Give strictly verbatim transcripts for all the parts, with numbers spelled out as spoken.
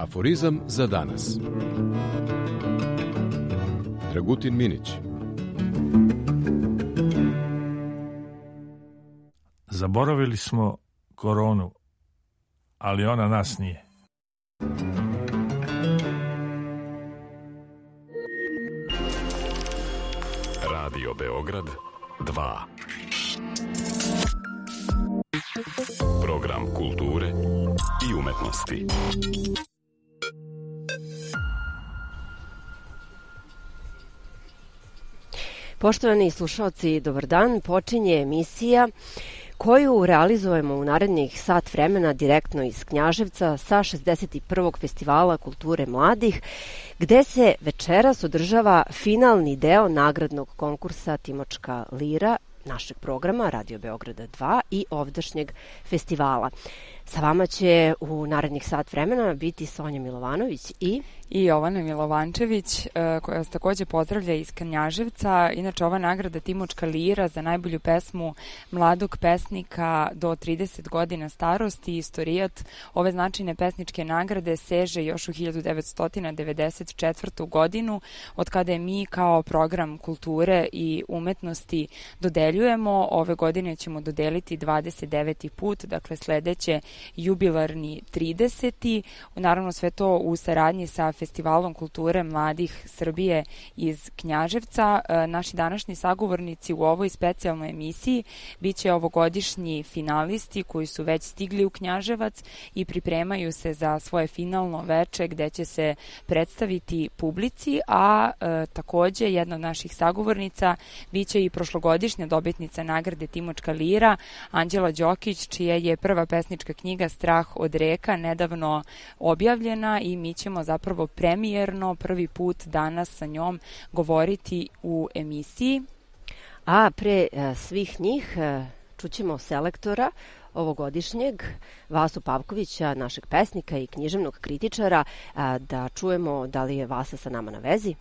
Aforizam za danas. Dragutin Minić. Zaboravili smo koronu, ali ona nas nije. Radio Beograd dva. Program kulture i umetnosti. Poštovani slušalci, dobar dan. Počinje emisija koju realizujemo u narednih sat vremena direktno iz Knjaževca sa šezdeset prvog Festivala kulture mladih, gde se večeras održava finalni deo nagradnog konkursa Timočka lira našeg programa Radio Beograda dva i ovdašnjeg festivala. Sa vama će u narednih sat vremena biti Sonja Milovanović i... i Jovana Milovančević, koja vas takođe pozdravlja iz Knjaževca. Inače, ova nagrada Timočka lira za najbolju pesmu mladog pesnika do trideset godina starosti, istorijat ove značajne pesničke nagrade seže još u hiljadu devetsto devedeset četvrtu godinu, od kada je mi kao program kulture i umetnosti dodeljujemo. Ove godine ćemo dodeliti dvadeset deveti put, dakle sledeće jubilarni trideseti. Naravno, sve to u saradnji sa Festivalom kulture mladih Srbije iz Knjaževca. Naši današnji sagovornici u ovoj specijalnoj emisiji biće ovogodišnji finalisti koji su već stigli u Knjaževac i pripremaju se za svoje finalno veče gde će se predstaviti publici, a e, takođe jedna od naših sagovornica biće i prošlogodišnja dobitnica nagrade Timočka lira, Anđela Đokić, čija je prva pesnička knjiga Strah od reka nedavno objavljena i mi ćemo zapravo premijerno prvi put danas sa njom govoriti u emisiji. A pre e, svih njih e, čućemo selektora ovogodišnjeg, Vasu Pavkovića, našeg pesnika i književnog kritičara, e, da čujemo da li je Vasa sa nama na vezi.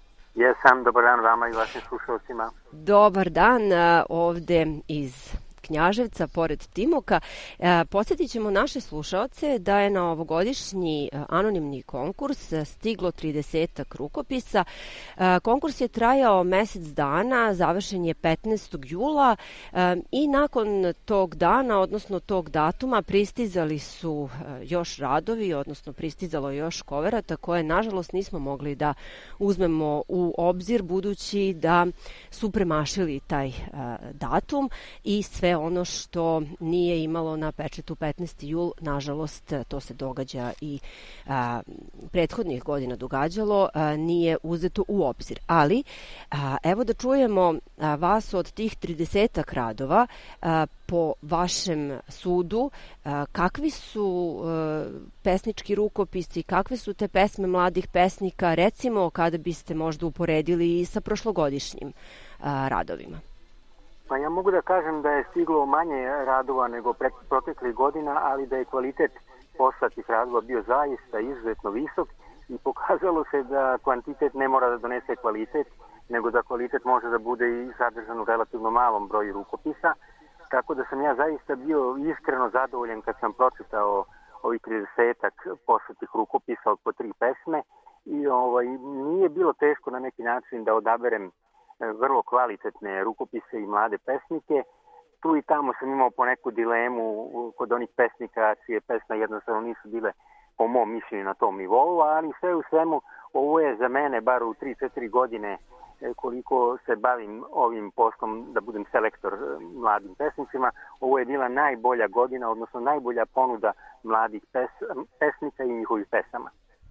Jesam, dobar dan vama i vašim slušalcima. Dobar dan, e, ovde iz Knjaževca, pored Timoka. E, podsjetit ćemo naše slušaoce da je na ovogodišnji e, anonimni konkurs stiglo tridesetak rukopisa. E, konkurs je trajao mesec dana, završen je petnaestog jula e, i nakon tog dana, odnosno tog datuma, pristizali su e, još radovi, odnosno pristizalo još koverata koje, nažalost, nismo mogli da uzmemo u obzir, budući da su premašili taj e, datum i sve ono što nije imalo na pečetu petnaesti jul, nažalost, to se događa i a, prethodnih godina događalo, a, nije uzeto u obzir. Ali, a, evo da čujemo a, vas od tih tridesetak radova, a, po vašem sudu, a, kakvi su a, pesnički rukopisi, kakve su te pesme mladih pesnika, recimo kada biste možda uporedili i sa prošlogodišnjim a, radovima? Pa ja mogu da kažem da je stiglo manje radova nego pre proteklih godina, ali da je kvalitet poslatih radova bio zaista izuzetno visok i pokazalo se da kvantitet ne mora da donese kvalitet, nego da kvalitet može da bude i sadržan u relativno malom broju rukopisa. Tako da sam ja zaista bio iskreno zadovoljen kad sam pročitao ovih tridesetak poslatih rukopisa od po tri pesme i ovaj, nije bilo teško na neki način da odaberem vrlo kvalitetne rukopise i mlade pesnike. Tu i tamo sam imao po neku dilemu kod onih pesnika čije pesme jednostavno nisu bile po mom mišljenju na tom nivou, ali sve u svemu ovo je za mene, bar u tri četiri godine koliko se bavim ovim poslom da budem selektor mladim pesnicima, ovo je bila najbolja godina, odnosno najbolja ponuda mladih pes, pesnika i njihovih pesama.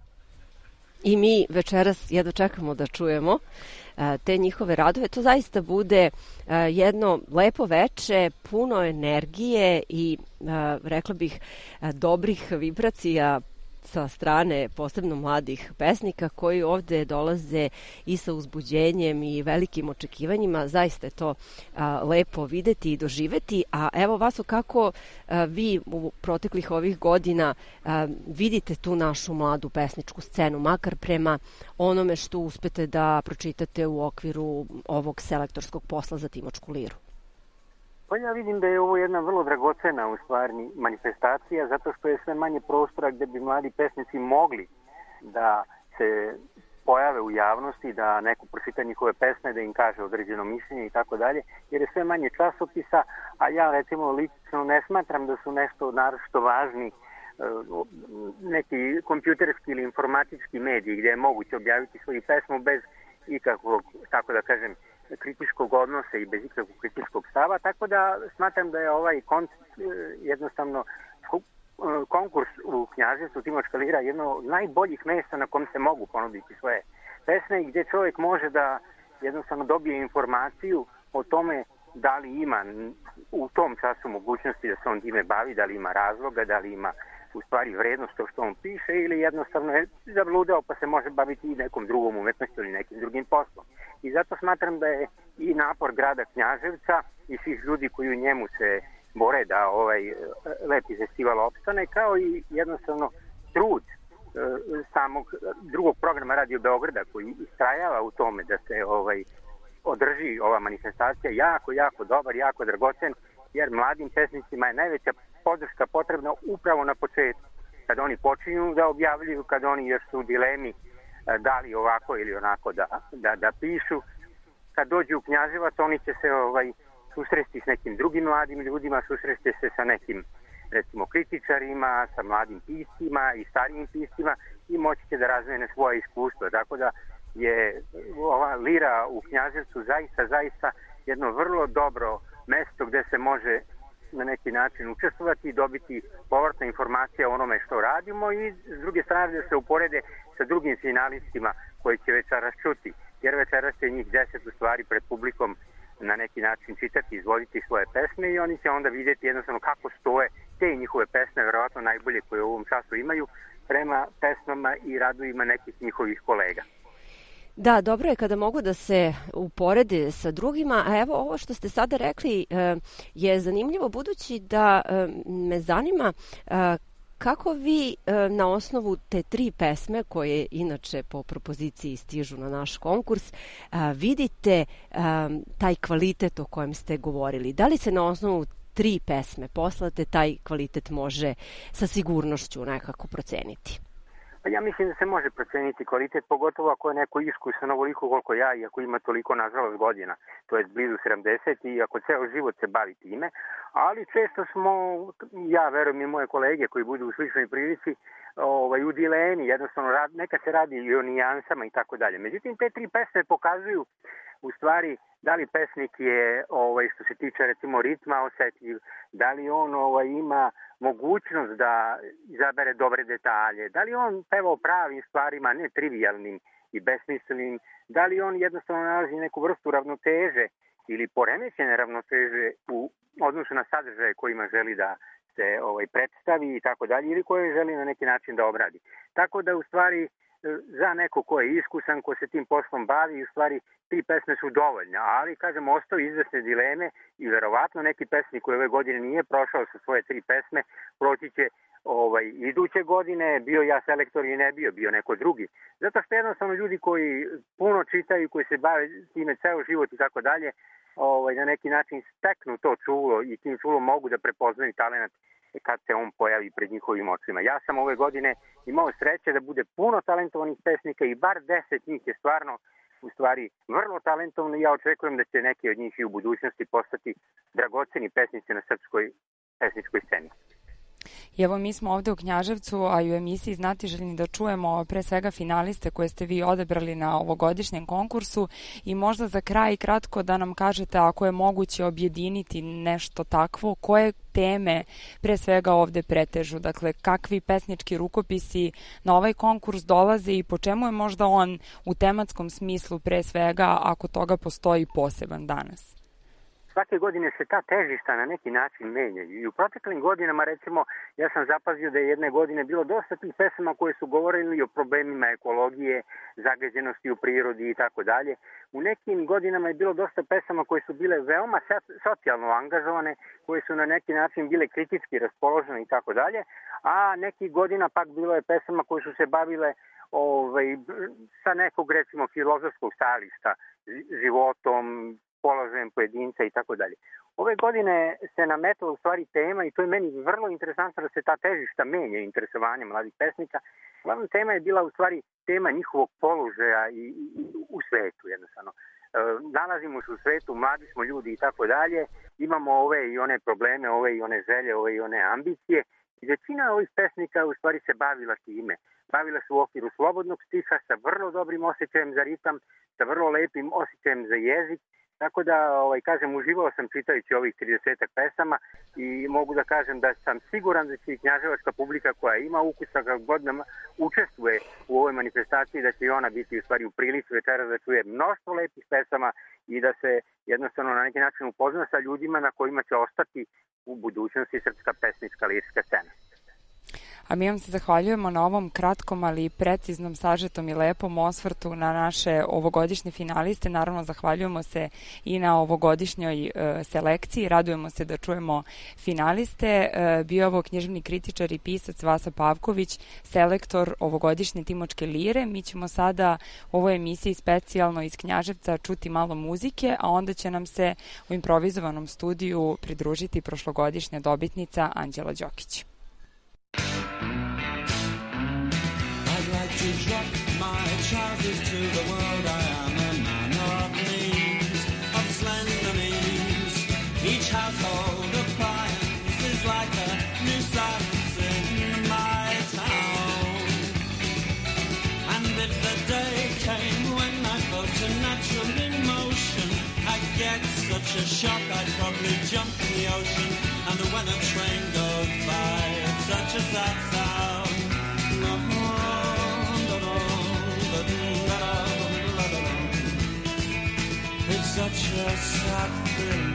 I mi večeras jedno čekamo da čujemo te njihove radove. To zaista bude jedno lepo veče, puno energije i, rekla bih, dobrih vibracija sa strane posebno mladih pesnika koji ovde dolaze i sa uzbuđenjem i velikim očekivanjima. Zaista je to a, lepo videti i doživeti. A evo, Vaso, kako a, vi u proteklih ovih godina a, vidite tu našu mladu pesničku scenu, makar prema onome što uspete da pročitate u okviru ovog selektorskog posla za Timočku liru? Pa ja vidim da je ovo jedna vrlo dragocena u stvari manifestacija, zato što je sve manje prostora gde bi mladi pesnici mogli da se pojave u javnosti, da neko pročita njihove pesme, da im kaže određeno mišljenje i tako dalje, jer je sve manje časopisa, a ja recimo lično ne smatram da su nešto naročito važni neki kompjuterski ili informatički mediji gdje je moguće objaviti svoju pesmu bez ikakvog, tako da kažem, kritičkog odnosa i bez ikakvog kritičkog stava, tako da smatram da je ovaj koncept jednostavno konkurs u Knjaževcu Timočka lira jedno od najboljih mjesta na kom se mogu ponuditi svoje pesme i gdje čovjek može da jednostavno dobije informaciju o tome da li ima u tom času mogućnosti da se on time bavi, da li ima razloga, da li ima u stvari vrednost to što on piše ili jednostavno je zabludeo pa se može baviti i nekom drugom umetnošću ili nekim drugim poslom. I zato smatram da je i napor grada Knjaževca i svih ljudi koji u njemu se bore da ovaj lepi festival opstane, kao i jednostavno trud e, samog drugog programa Radio Beograda koji istrajava u tome da se ovaj održi ova manifestacija jako, jako dobar, jako dragocen, jer mladim pesnicima je najveća podrška potrebna upravo na početku. Kad oni počinju da objavljuju, kad oni još su u dilemi da li ovako ili onako da, da, da pišu, kad dođu u Knjaževac, oni će se ovaj, susresti s nekim drugim mladim ljudima, susresti se sa nekim recimo kritičarima, sa mladim piscima i starijim piscima i moći će da razmene svoje iskustvo. Tako da je ova lira u Knjaževcu zaista, zaista jedno vrlo dobro mesto gde se može na neki način učestvovati i dobiti povratna informacija o onome što radimo i s druge strane da se uporede sa drugim finalistima koji će večeras čuti. Jer večeras će njih deset u stvari pred publikom na neki način čitati, izvoditi svoje pesme i oni će onda vidjeti jednostavno kako stoje te njihove pesme, verovatno najbolje koje u ovom času imaju, prema pesmama i radovima nekih njihovih kolega. Da, dobro je kada mogu da se uporede sa drugima, a evo ovo što ste sada rekli je zanimljivo budući da me zanima kako vi na osnovu te tri pesme koje inače po propoziciji stižu na naš konkurs vidite taj kvalitet o kojem ste govorili. Da li se na osnovu tri pesme poslate taj kvalitet može sa sigurnošću nekako proceniti? Pa ja mislim da se može proceniti kvalitet, pogotovo ako je neko iskusan ovoliko koliko ja i ako ima toliko nažalost godina, to je blizu sedamdeset i ako ceo život se bavi time, ali često smo, ja verujem i moje kolege koji budu u sličnoj prilici, ovaj, u dilemi, jednostavno rad, neka se radi i o nijansama i tako dalje. Međutim, te tri pesme pokazuju u stvari da li pesnik je, ovaj, što se tiče recimo ritma osetljiv, da li on ovaj, ima mogućnost da izabere dobre detalje, da li on peva o pravim stvarima, ne trivialnim i besmislenim, da li on jednostavno nalazi neku vrstu ravnoteže ili poremećene ravnoteže u odnosu na sadržaje kojima želi da se ovaj, predstavi i tako dalje, ili koje želi na neki način da obradi. Tako da u stvari za neko ko je iskusan, ko se tim poslom bavi, u stvari tri pesme su dovoljne, ali kažem, ostao izvesne dileme i verovatno neki pesnik koji ove godine nije prošao sa svoje tri pesme, proći će ovaj, iduće godine, bio ja selektor i ne bio, bio neko drugi. Zato što jednostavno ljudi koji puno čitaju, koji se bave time ceo život i tako dalje, ovaj, na neki način steknu to čulo i tim čulom mogu da prepoznaju talent kad se on pojavi pred njihovim očima. Ja sam ove godine imao sreće da bude puno talentovanih pesnika i bar deset njih je stvarno u stvari vrlo talentovno i ja očekujem da će neki od njih i u budućnosti postati dragoceni pesnici na srpskoj pesničkoj sceni. I evo mi smo ovde u Knjaževcu, a i u emisiji Znatiželjni da čujemo pre svega finaliste koje ste vi odabrali na ovogodišnjem konkursu i možda za kraj kratko da nam kažete ako je moguće objediniti nešto takvo, koje teme pre svega ovde pretežu, dakle kakvi pesnički rukopisi na ovaj konkurs dolaze i po čemu je možda on u tematskom smislu pre svega ako toga postoji poseban danas? Svake godine se ta težišta na neki način menjaju i u proteklim godinama, recimo, ja sam zapazio da je jedne godine bilo dosta tih pesama koje su govorili o problemima ekologije, zagađenosti u prirodi i tako dalje. U nekim godinama je bilo dosta pesama koje su bile veoma socijalno angažovane, koje su na neki način bile kritički raspoložene i tako dalje, a nekih godina pak bilo je pesama koje su se bavile ovaj, sa nekog, recimo, filozofskog stajališta, životom, položajem pojedinca i tako dalje. Ove godine se nametala u stvari tema i to je meni vrlo interesantno da se ta težišta menja interesovanje mladih pesnika. Glavna tema je bila u stvari tema njihovog položaja i, i, u svetu jednostavno. E, nalazimo se u svetu, mladi smo ljudi i tako dalje, imamo ove i one probleme, ove i one želje, ove i one ambicije i većina ovih pesnika u stvari se bavila time. Bavila se u okviru slobodnog stiha sa vrlo dobrim osjećajem za ritam, sa vrlo lepim osjećajem za jezik. Tako da, ovaj, kažem, uživao sam čitajući ovih tridesetak pesama i mogu da kažem da sam siguran da će i knjaževačka publika koja ima ukusa kako god nam učestvuje u ovoj manifestaciji, da će i ona biti u stvari u prilici večera da čuje mnoštvo lepih pesama i da se jednostavno na neki način upozna sa ljudima na kojima će ostati u budućnosti srpska pesnička lirska scena. A mi vam se zahvaljujemo na ovom kratkom, ali preciznom, sažetom i lepom osvrtu na naše ovogodišnje finaliste. Naravno, zahvaljujemo se i na ovogodišnjoj e, selekciji. Radujemo se da čujemo finaliste. E, bio ovo književni kritičar i pisac Vasa Pavković, selektor ovogodišnje Timočke lire. Mi ćemo sada u ovoj emisiji specijalno iz Knjaževca čuti malo muzike, a onda će nam se u improvizovanom studiju pridružiti prošlogodišnja dobitnica Anđela Đokić. To drop my trousers to the world, I am a man of means, of slender means. Each household appliance is like a new silence in my town. And if the day came when I felt a natural emotion, I'd get such a shock I'd probably jump in the ocean. And when a train goes by, it's such a sad sound. It's such a sad thing.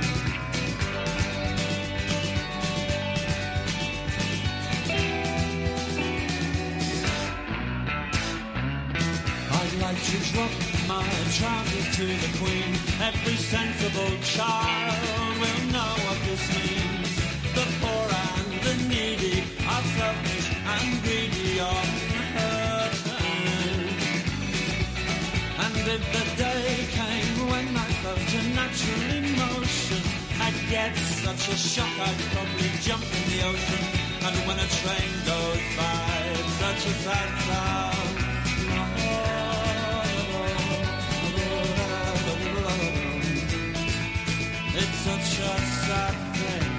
I'd like to drop my trousers to the Queen. Every sensible child will know what this means. The poor and the needy are selfish and greedy on her turn. And if the day came when I felt a natural emotion, I'd get such a shock I'd probably jump in the ocean. And when a train goes by, it's such a sad sound. It's such a sad thing.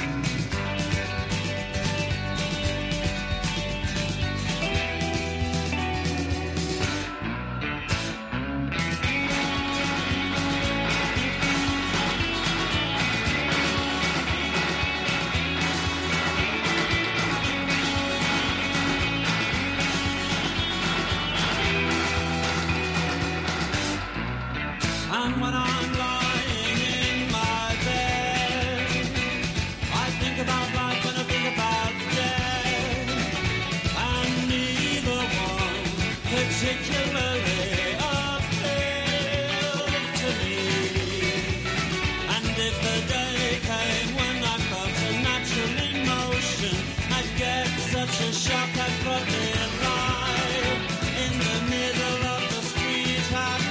And when I'm lying in my bed, I think about life and I think about death, and neither one particularly appealed to me. And if the day came when I felt a natural emotion, I'd get such a shock I'd probably lie in the middle of the street and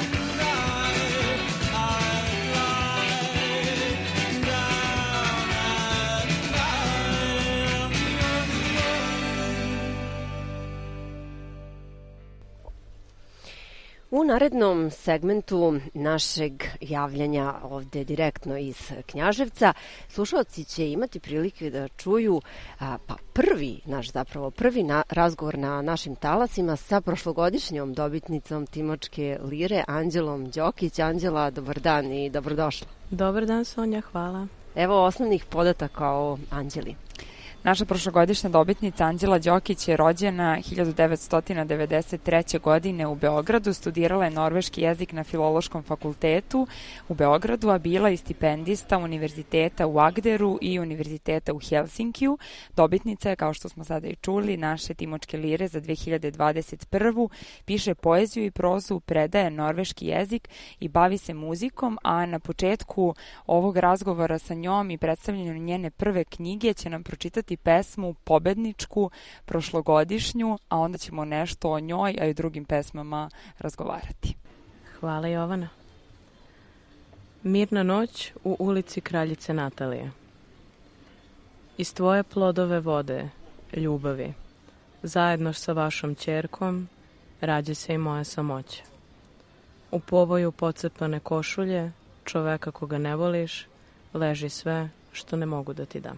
u narednom segmentu našeg javljanja ovde direktno iz Knjaževca, slušalci će imati prilike da čuju a, pa prvi, naš zapravo prvi na, razgovor na našim talasima sa prošlogodišnjom dobitnicom Timočke lire, Anđelom Đokić. Anđela, dobar dan i dobrodošla. Dobar dan, Sonja, hvala. Evo osnovnih podataka o Anđeli. Naša prošlogodišnja dobitnica Anđela Đokić je rođena hiljadu devetsto devedeset treće. godine u Beogradu, studirala je norveški jezik na Filološkom fakultetu u Beogradu, a bila je stipendista Univerziteta u Agderu i Univerziteta u Helsinkiju. Dobitnica je, kao što smo sada i čuli, naše Timočke lire za dve hiljade dvadeset prvu. Piše poeziju i prozu, predaje norveški jezik i bavi se muzikom, a na početku ovog razgovora sa njom i predstavljanju njene prve knjige će nam pročitati pesmu pobedničku, prošlogodišnju, a onda ćemo nešto o njoj, a i drugim pesmama razgovarati. Hvala, Jovana. Mirna noć u ulici Kraljice Natalije. Iz tvoje plodove vode, ljubavi, zajedno sa vašom ćerkom, rađe se i moja samoća. U povoju pocepane košulje, čoveka koga ne voliš, leži sve što ne mogu da ti dam.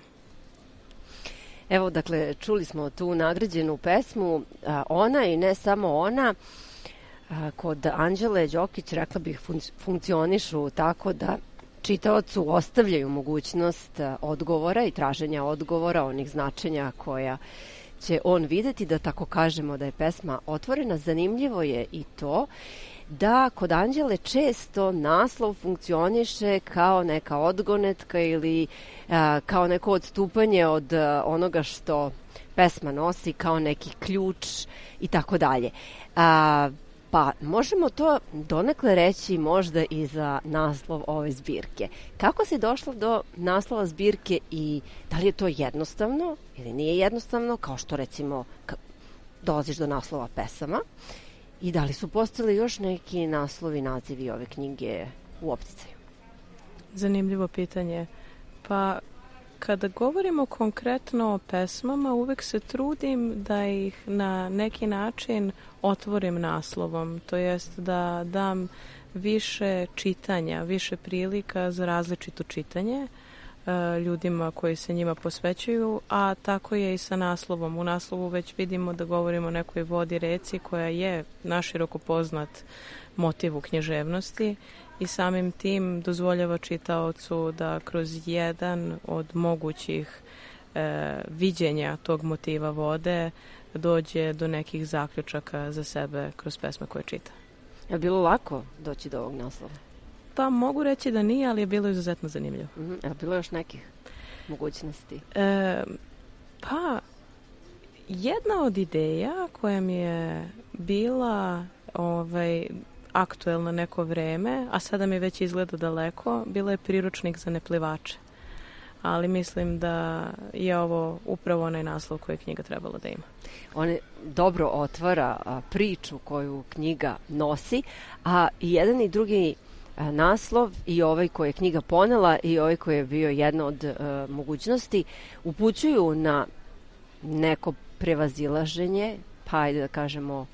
Evo, dakle, čuli smo tu nagrađenu pesmu. A, ona i ne samo ona, a, kod Anđele Đokić, rekla bih, fun- funkcionišu tako da čitaocu ostavljaju mogućnost a, odgovora i traženja odgovora, onih značenja koja će on videti, da tako kažemo da je pesma otvorena. Zanimljivo je i to da kod Anđele često naslov funkcioniše kao neka odgonetka ili a, kao neko odstupanje od a, onoga što pesma nosi, kao neki ključ i tako dalje. A, pa možemo to donekle reći možda i za naslov ove zbirke. Kako si došla do naslova zbirke i da li je to jednostavno ili nije jednostavno, kao što recimo ka- dolaziš do naslova pesama? I da li su postali još neki naslovi, nazivi ove knjige u opticaju? Zanimljivo pitanje. Pa, kada govorimo konkretno o pesmama, uvek se trudim da ih na neki način otvorim naslovom, to jest da dam više čitanja, više prilika za različito čitanje e, ljudima koji se njima posvećuju, a tako je i sa naslovom. U naslovu već vidimo da govorimo o nekoj vodi, reci, koja je naširoko poznat motiv u književnosti i samim tim dozvoljava čitaocu da kroz jedan od mogućih e, viđenja tog motiva vode dođe do nekih zaključaka za sebe kroz pesme koje čita. Je bilo lako doći do ovog naslova? Pa mogu reći da nije, ali je bilo izuzetno zanimljivo. Mm-hmm. Je bilo još nekih mogućnosti? E, pa, jedna od ideja koja mi je bila ovaj, aktuelna neko vreme, a sada mi već izgleda daleko, bila je priručnik za neplivače. Ali mislim da je ovo upravo onaj naslov koji je knjiga trebala da ima. On dobro otvara a, priču koju knjiga nosi, a i jedan i drugi a, naslov, i ovaj koji je knjiga ponela i ovaj koji je bio jedna od a, mogućnosti, upućuju na neko prevazilaženje, pa ajde da kažemo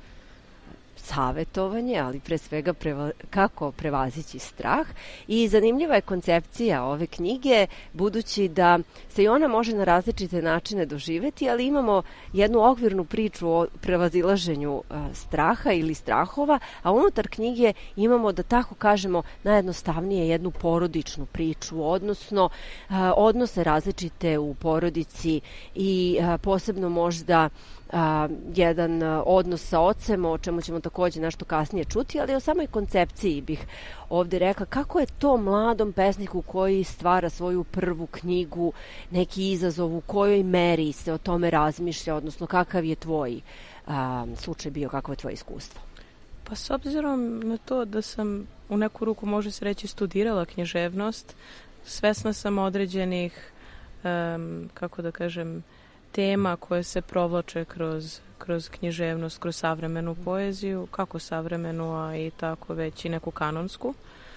savetovanje, ali pre svega preva, kako prevazići strah. I zanimljiva je koncepcija ove knjige, budući da se i ona može na različite načine doživeti, ali imamo jednu okvirnu priču o prevazilaženju a, straha ili strahova, a unutar knjige imamo, da tako kažemo, najjednostavnije jednu porodičnu priču, odnosno a, odnose različite u porodici i a, posebno možda a, jedan a, odnos sa ocem, o čemu ćemo takođe nešto kasnije čuti, ali o samoj koncepciji bih ovde rekla kako je to mladom pesniku koji stvara svoju prvu knjigu neki izazov, u kojoj meri se o tome razmišlja, odnosno kakav je tvoj a, slučaj bio, kakvo je tvoje iskustvo? Pa s obzirom na to da sam u neku ruku, može se reći, studirala književnost, svesna sam određenih, um, kako da kažem, tema koje se provlače kroz, kroz književnost, kroz savremenu poeziju, kako savremenu, a i tako već i neku kanonsku.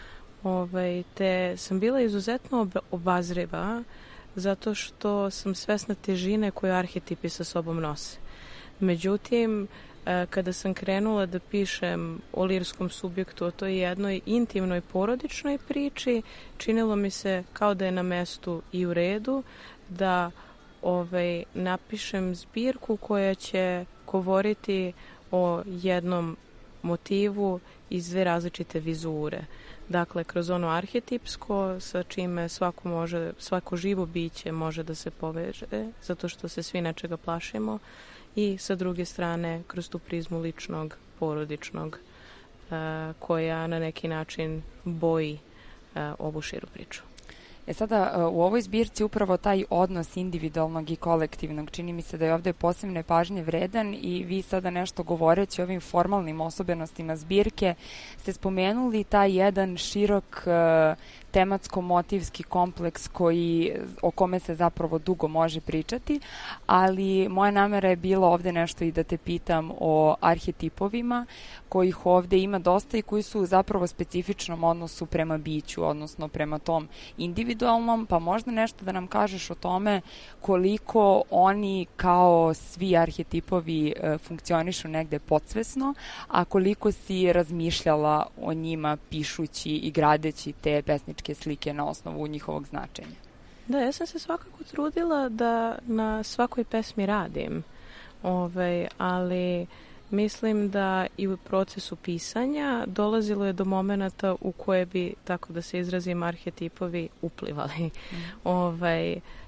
Ove, te sam bila izuzetno obazriva zato što sam svesna težine koju arhetipi sa sobom nose. Međutim, kada sam krenula da pišem o lirskom subjektu, o toj jednoj intimnoj porodičnoj priči, činilo mi se kao da je na mestu i u redu da ovaj, napišem zbirku koja će govoriti o jednom motivu iz dve različite vizure. Dakle, kroz ono arhetipsko, sa čime svako, može, svako živo biće može da se poveže, zato što se svi nečega plašimo, i sa druge strane kroz tu prizmu ličnog, porodičnog, koja na neki način boji ovu širu priču. E sada, u ovoj zbirci upravo taj odnos individualnog i kolektivnog, čini mi se da je ovde posebne pažnje vredan i vi sada nešto govoreći o ovim formalnim osobenostima zbirke ste spomenuli taj jedan širok tematsko-motivski kompleks koji, o kome se zapravo dugo može pričati, ali moja namera je bila ovde nešto i da te pitam o arhetipovima kojih ovde ima dosta i koji su u zapravo specifičnom odnosu prema biću, odnosno prema tom individualnom, pa možda nešto da nam kažeš o tome koliko oni kao svi arhetipovi e, funkcionišu negde podsvesno, a koliko si razmišljala o njima pišući i gradeći te pesničke slike na osnovu njihovog značenja. Da, ja sam se svakako trudila da na svakoj pesmi radim, ovaj, ali mislim da i u procesu pisanja dolazilo je do momenata u koje bi, tako da se izrazim, arhetipovi uplivali. Mm. Ovaj,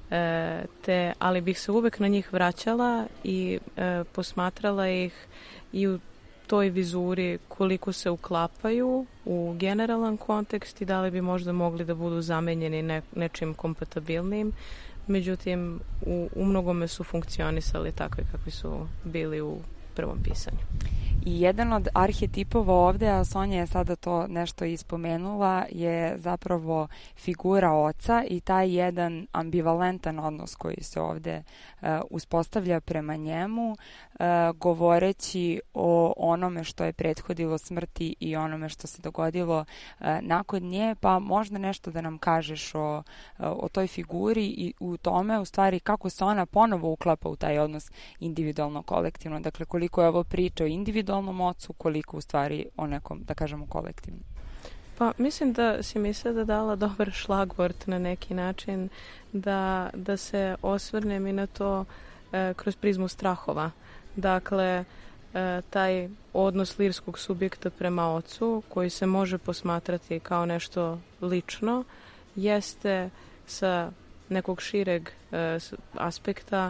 e, te, ali bih se uvek na njih vraćala i e, posmatrala ih i u toj vizuri koliko se uklapaju u generalan kontekst i da li bi možda mogli da budu zamenjeni ne, nečim kompatibilnim. Međutim, u, u mnogome su funkcionisali takvi kakvi su bili u prvom pisanju. I jedan od arhetipova ovde, a Sonja je sada to nešto ispomenula, je zapravo figura oca i taj jedan ambivalentan odnos koji se ovde uh, uspostavlja prema njemu, uh, govoreći o onome što je prethodilo smrti i onome što se dogodilo uh, nakon nje, pa možda nešto da nam kažeš o, uh, o toj figuri i u tome, u stvari, kako se ona ponovo uklapa u taj odnos individualno-kolektivno. Dakle, koliko je ovo priča o individualnom ocu, koliko u stvari o nekom, da kažemo, kolektivnom. Pa mislim da si mi sada dala dobar šlagvort na neki način da, da se osvrnem i na to e, kroz prizmu strahova. Dakle, e, taj odnos lirskog subjekta prema ocu koji se može posmatrati kao nešto lično jeste sa nekog šireg e, aspekta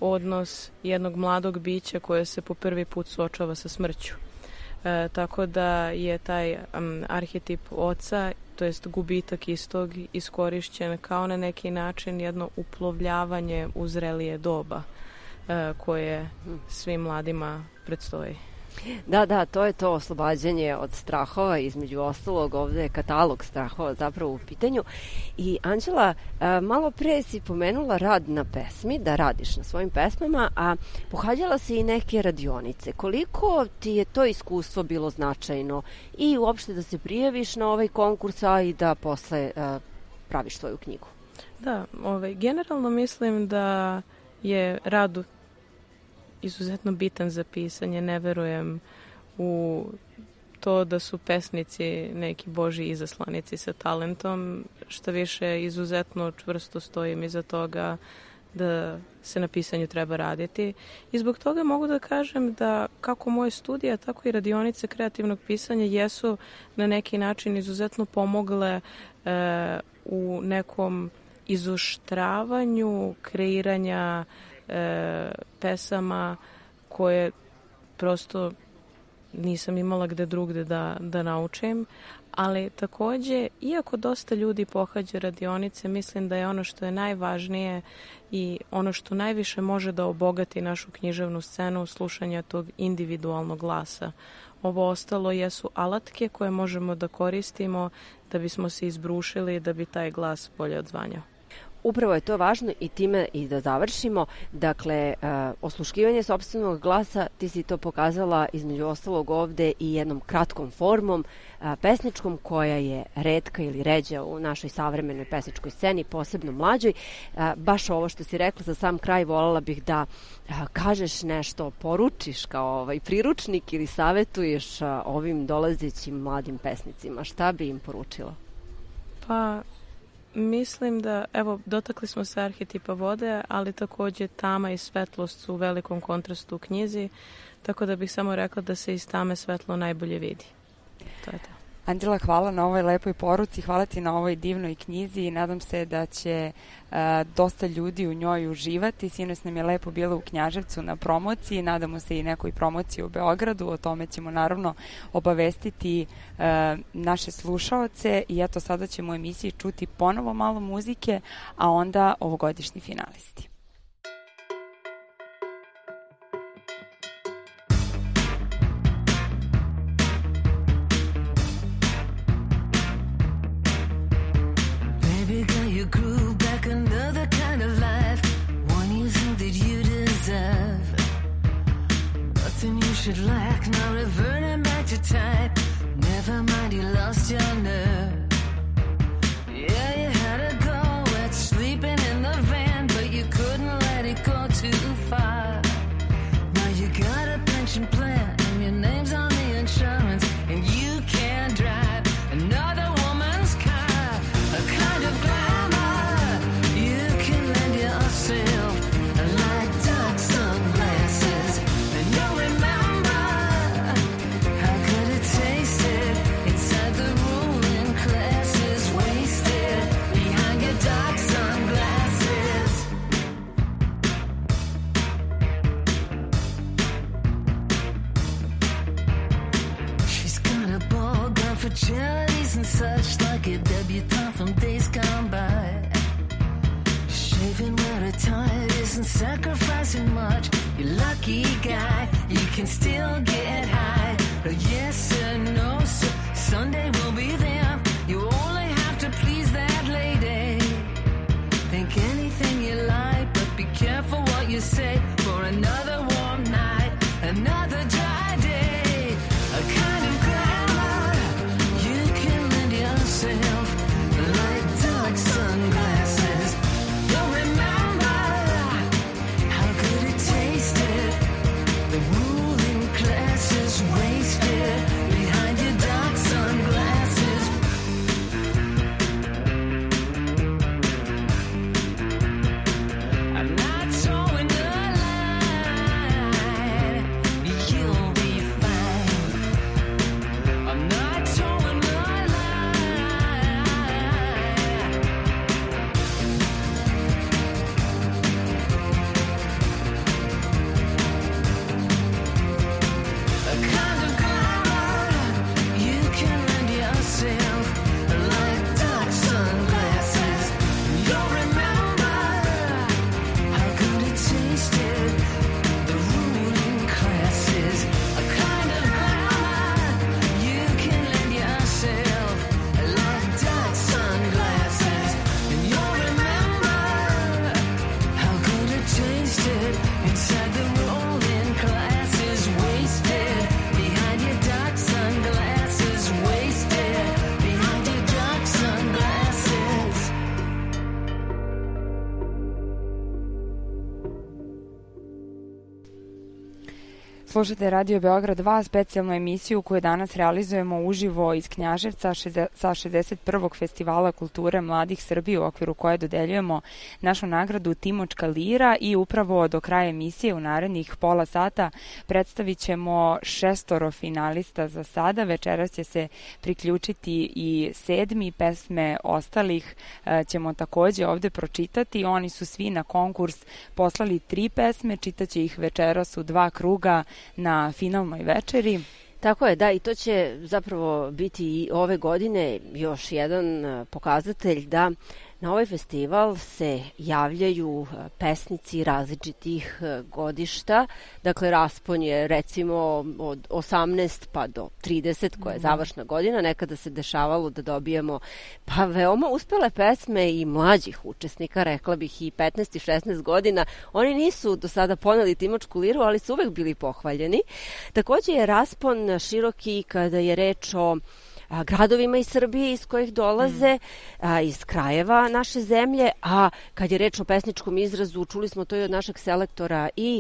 odnos jednog mladog bića koje se po prvi put suočava sa smrću. E, tako da je taj um, arhetip oca, to jest gubitak istog, iskorišćen kao na neki način jedno uplovljavanje u zrelije doba e, koje svim mladima predstoji. Da, da, to je to oslobađanje od strahova, između ostalog ovde je katalog strahova zapravo u pitanju. I Anđela, malo pre si pomenula rad na pesmi, da radiš na svojim pesmama, a pohađala si i neke radionice. Koliko ti je to iskustvo bilo značajno i uopšte da se prijaviš na ovaj konkurs, a i da posle praviš svoju knjigu? Da, ovaj, generalno mislim da je rad izuzetno bitan za pisanje. Ne verujem u to da su pesnici neki božji izaslanici sa talentom. Šta više, izuzetno čvrsto stojim iza toga da se na pisanju treba raditi. I zbog toga mogu da kažem da kako moje studije, tako i radionice kreativnog pisanja jesu na neki način izuzetno pomogle e, u nekom izoštravanju kreiranja E, pesama koje prosto nisam imala gde drugde da, da naučim, ali takođe, iako dosta ljudi pohađa radionice, mislim da je ono što je najvažnije i ono što najviše može da obogati našu književnu scenu slušanja tog individualnog glasa. Ovo ostalo jesu alatke koje možemo da koristimo da bismo se izbrušili, da bi taj glas bolje odzvanjao. Upravo je to važno i time i da završimo. Dakle, uh, osluškivanje sopstvenog glasa, ti si to pokazala između ostalog ovde i jednom kratkom formom uh, pesničkom koja je retka ili ređa u našoj savremenoj pesničkoj sceni, posebno mlađoj. Uh, baš ovo što si rekla za sam kraj, voljela bih da uh, kažeš nešto, poručiš kao ovaj priručnik ili savetuješ uh, ovim dolazećim mladim pesnicima. Šta bi im poručila? Pa mislim da, evo, dotakli smo se arhetipa vode, ali takođe tama i svetlost su u velikom kontrastu u knjizi, tako da bih samo rekla da se iz tame svetlo najbolje vidi. To je to. Anđela, hvala na ovoj lepoj poruci, hvala ti na ovoj divnoj knjizi i nadam se da će uh, dosta ljudi u njoj uživati. Sinoć nam je lepo bilo u Knjaževcu na promociji, nadamo se i nekoj promociji u Beogradu, o tome ćemo naravno obavestiti uh, naše slušaoce i eto sada ćemo u emisiji čuti ponovo malo muzike, a onda ovogodišnji finalisti. Should lack, now reverting back to type. Never mind, you lost your nerve. Yeah, you had to go at sleeping in the van, but you couldn't let it go too far. Now you got a pension plan and your name's on the insurance, and you can't drive another woman's car. A kind of glamour you can lend yourself, like dark sunglasses, and you'll remember. Charities and such, like a debutante from days gone by. Shaving where her tired isn't sacrificing much. You lucky guy, you can still get high. But yes or no, so Sunday will be there. You only have to please that lady. Think anything you like, but be careful what you say. For another warm night, another dry day, a kind of like dark sunglasses. You'll remember how good it tasted. The ruling class is wasted behind your dark sunglasses. I'm not towing the line. You'll be fine. I'm not towing the Slušate Radio Beograd dva, specijalnu emisiju koju danas realizujemo uživo iz Knjaževca sa šezdeset prvog Festivala kulture mladih Srbije, u okviru koje dodeljujemo našu nagradu Timočka lira, i upravo do kraja emisije u narednih pola sata predstavit ćemo šestoro finalista za sada. Večeras će se priključiti i sedmi. Pesme ostalih ćemo takođe ovde pročitati. Oni su svi na konkurs poslali tri pesme, čitaće ih večeras u dva kruga na finalnoj večeri. Tako je, da, i to će zapravo biti i ove godine još jedan pokazatelj da na ovaj festival se javljaju pesnici različitih godišta, dakle raspon je recimo od osamnaest pa do trideset, koja je završna godina. Nekada se dešavalo da dobijemo pa veoma uspele pesme i mlađih učesnika, rekla bih i petnaest i šesnaest godina. Oni nisu do sada poneli Timočku liru, ali su uvek bili pohvaljeni. Takođe je raspon široki kada je reč o a, gradovima iz Srbije iz kojih dolaze, a, iz krajeva naše zemlje, a kad je reč o pesničkom izrazu, čuli smo to i od našeg selektora, i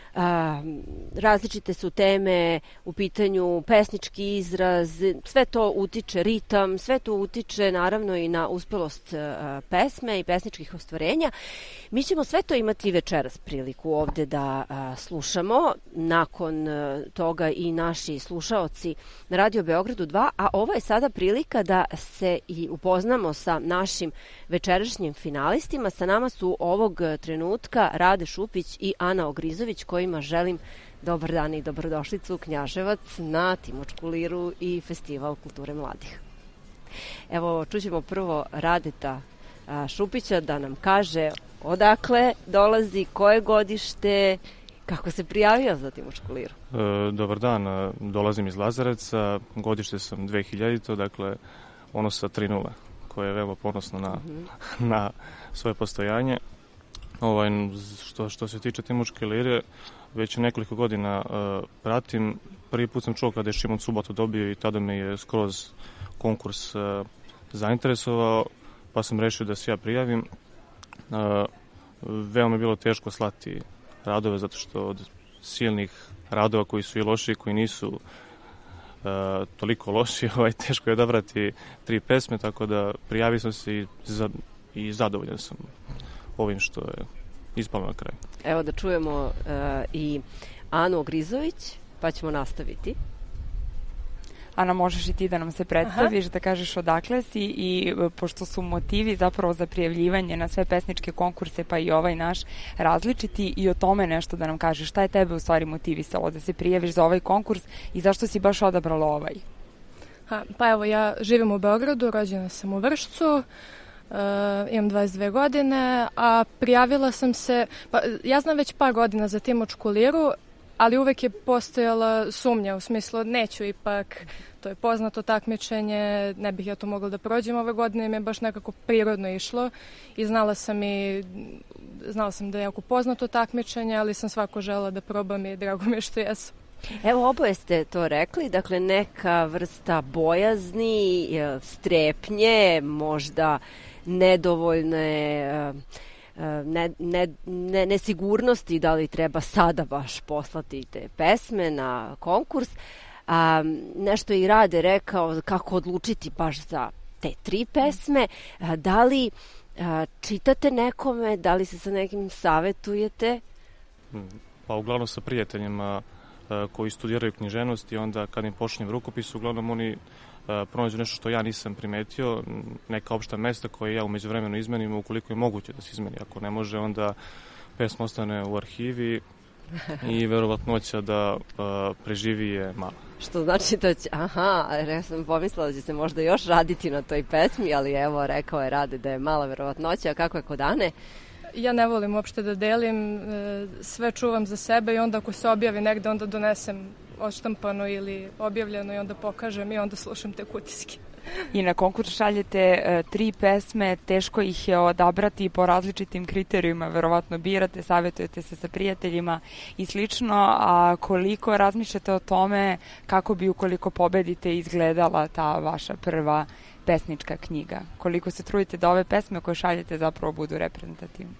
A, različite su teme u pitanju, pesnički izraz, sve to utiče, ritam, sve to utiče naravno i na uspelost a, pesme i pesničkih ostvarenja. Mi ćemo sve to imati večeras priliku ovde da a, slušamo, nakon a, toga i naši slušaoci na Radio Beogradu dva, a ovo je sada prilika da se i upoznamo sa našim večerašnjim finalistima. Sa nama su ovog trenutka Rade Šupić i Ana Ogrizović, kojima želim dobar dan i dobrodošlicu u Knjaževac na Timočku liru i Festival kulture mladih. Evo, čućemo prvo Radeta Šupića da nam kaže odakle dolazi, koje godište, kako se prijavio za Timočku liru. E, dobar dan, dolazim iz Lazarevca, godište sam dve hiljadite. Dakle, ono sa tri nula, koje je veoma ponosno na, mm-hmm. na svoje postojanje. Ovaj, što, što se tiče Timočke lire, već nekoliko godina uh, pratim. Prvi put sam čuo kada je Šimon Subotu dobio i tada me je skroz konkurs uh, zainteresovao, pa sam rešio da se ja prijavim. Uh, veoma je bilo teško slati radove, zato što od silnih radova koji su i loši, koji nisu uh, toliko loši, ovaj, teško je odabrati tri pesme, tako da prijavio sam se i, za, i zadovoljan sam ovim što je ispalo na kraju. Evo da čujemo uh, i Anu Ogrizović, pa ćemo nastaviti. Ana, možeš i ti da nam se predstaviš, Aha. da kažeš odakle si i pošto su motivi zapravo za prijavljivanje na sve pesničke konkurse, pa i ovaj naš, različiti, i o tome nešto da nam kažeš. Šta je tebe u stvari motivisalo da se prijaviš za ovaj konkurs i zašto si baš odabrala ovaj? Ha, pa evo, ja živim u Beogradu, rođena sam u Vršcu. Uh, imam dvadeset dve godine, a prijavila sam se, pa ja znam već par godina za Timočku liru, ali uvek je postojala sumnja u smislu neću ipak, to je poznato takmičenje, ne bih ja to mogla da prođem ove godine, mi je baš nekako prirodno išlo i znala sam i znala sam da je jako poznato takmičenje, ali sam svako žela da probam i drago mi je što jesam. Evo, oboje ste to rekli, dakle neka vrsta bojazni, strepnje, možda nedovoljne ne, ne, ne, nesigurnosti da li treba sada baš poslati te pesme na konkurs. A, nešto i Rade rekao kako odlučiti baš za te tri pesme. A, da li a, čitate nekome, da li se sa nekim savetujete? Pa uglavnom sa prijateljima a, koji studiraju književnost i onda kad im počnem rukopis, uglavnom oni pronađu nešto što ja nisam primetio, neka opšta mesta koje ja umeđu vremenu izmenim, ukoliko je moguće da se izmeni. Ako ne može, onda pesma ostane u arhivi i verovatnoća da uh, preživi je mala. Što znači da će, aha, ja sam pomislila da će se možda još raditi na toj pesmi, ali evo, rekao je Rade da je mala verovatnoća. A kako je kod Ane? Ja ne volim uopšte da delim, sve čuvam za sebe i onda ako se objavi negde, onda donesem odštampano ili objavljeno i onda pokažem i onda slušam te kutiske. I na konkurs šaljete uh, tri pesme, teško ih je odabrati po različitim kriterijima, verovatno birate, savjetujete se sa prijateljima i slično, a koliko razmišljate o tome kako bi ukoliko pobedite izgledala ta vaša prva pesnička knjiga? Koliko se trudite da ove pesme koje šaljete zapravo budu reprezentativne?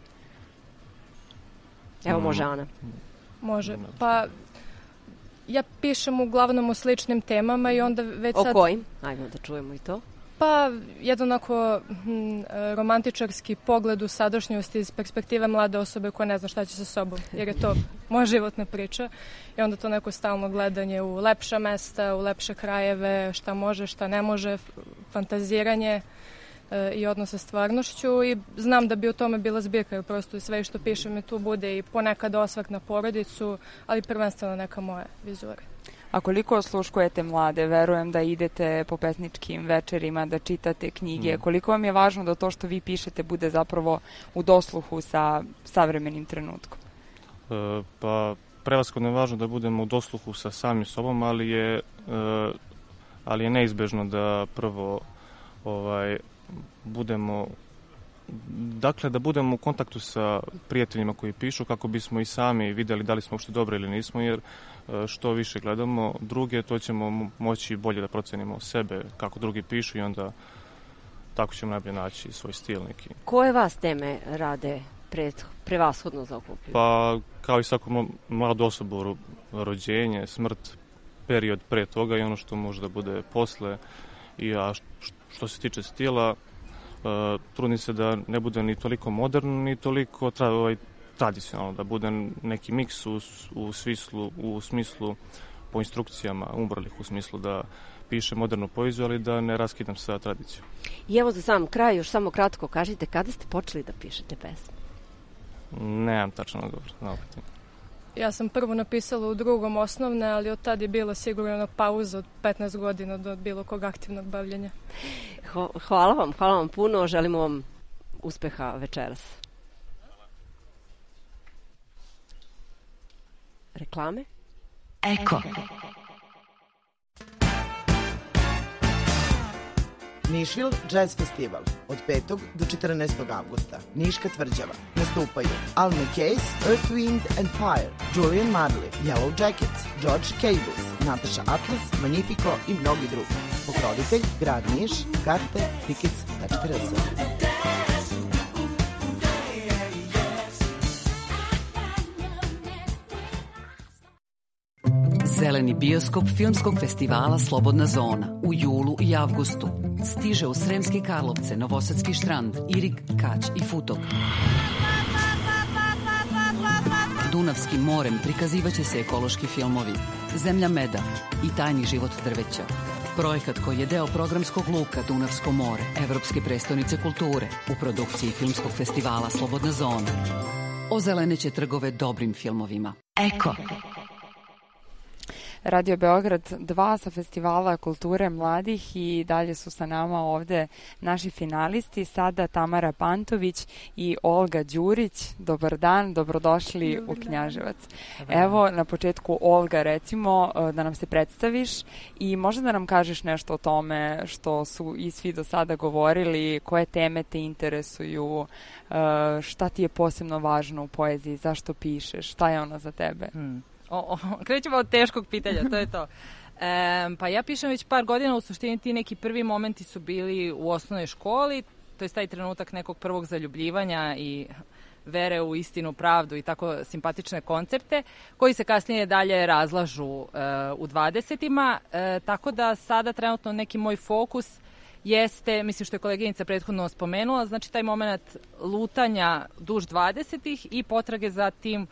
Evo, može Ana. Može, pa ja pišem uglavnom o sličnim temama i onda već o sad... O kojim? Ajmo da čujemo i to. Pa, jedan onako hm, romantičarski pogled u sadašnjosti iz perspektive mlade osobe koja ne zna šta će sa sobom, jer je to moja životna priča i onda to neko stalno gledanje u lepša mesta, u lepše krajeve, šta može, šta ne može, fantaziranje e, i odnos sa stvarnošću i znam da bi u tome bila zbirka, jer prosto sve što pišem i tu bude i ponekad osvrt na porodicu, ali prvenstveno neka moja vizura. A koliko osluškujete mlade? Verujem da idete po pesničkim večerima, da čitate knjige. Mm. Koliko vam je važno da to što vi pišete bude zapravo u dosluhu sa savremenim trenutkom? E, pa prevashodno je važno da budemo u dosluhu sa samim sobom, ali je, e, ali je neizbežno da prvo ovaj, budemo Dakle, da budemo u kontaktu sa prijateljima koji pišu kako bismo i sami videli da li smo uopšte dobro ili nismo, jer što više gledamo druge, to ćemo moći bolje da procenimo sebe, kako drugi pišu i onda tako ćemo najbolje naći svoj stil neki. Koje vas teme Rade pre, prevashodno zaokupljaju? Pa, kao i svako mladu osobu, rođenje, smrt, period pre toga i ono što može da bude posle. I, a što se tiče stila, uh, trudim se da ne bude ni toliko moderno, ni toliko tra, ovaj, tradicionalno, da bude neki miks u, u, smislu, u smislu po instrukcijama umrlih, u smislu da piše modernu poeziju, ali da ne raskidam sa tradicijom. I evo za sam kraj, još samo kratko kažite, kada ste počeli da pišete pesme? Nemam tačno odgovor na ovo pitanje. Ja sam prvo napisala u drugom osnovne, ali od tad je bila sigurno pauza od petnaest godina do bilo kog aktivnog bavljenja. Hvala vam, hvala vam puno, želimo vam uspeha večeras. Reklame? Eko. Nišvil Jazz Festival od petog do četrnaestog avgusta. Niška tvrđava. Nastupaju Al McCase, Earth, Wind and Fire, Julian Marley, Yellow Jackets, George Cables, Natasha Atlas, Magnifico i mnogi drugi. Pokrovitelj Grad Niš, karte tickets tačka r s. Zeleni bioskop Filmskog festivala Slobodna zona u julu i avgustu stiže u Sremske Karlovce, Novosadski Štrand, Irig, Kać i Futog. Dunavskim morem prikazivaće se ekološki filmovi Zemlja meda i Tajni život drveća. Projekat koji je deo programskog luka Dunavsko more, Evropske prestonice kulture u produkciji Filmskog festivala Slobodna zona. Ozeleneće trgove dobrim filmovima. Eko. Radio Beograd dva sa Festivala kulture mladih i dalje su sa nama ovde naši finalisti, sada Tamara Pantović i Olga Đurić. Dobar dan, dobrodošli Dobar u Knjaževac. Dan. Evo, na početku Olga, recimo, da nam se predstaviš i možda da nam kažeš nešto o tome što su i svi do sada govorili, koje teme te interesuju, šta ti je posebno važno u poeziji, zašto pišeš, šta je ona za tebe? Hmm. O, o, krećemo od teškog pitanja, to je to. E, pa ja pišem već par godina, u suštini ti neki prvi momenti su bili u osnovnoj školi, to je taj trenutak nekog prvog zaljubljivanja i vere u istinu, pravdu i tako simpatične koncepte, koji se kasnije dalje razlažu e, u dvadesetima, e, tako da sada trenutno neki moj fokus jeste, mislim što je koleginica prethodno spomenula, znači taj moment lutanja duž dvadesetih i potrage za tim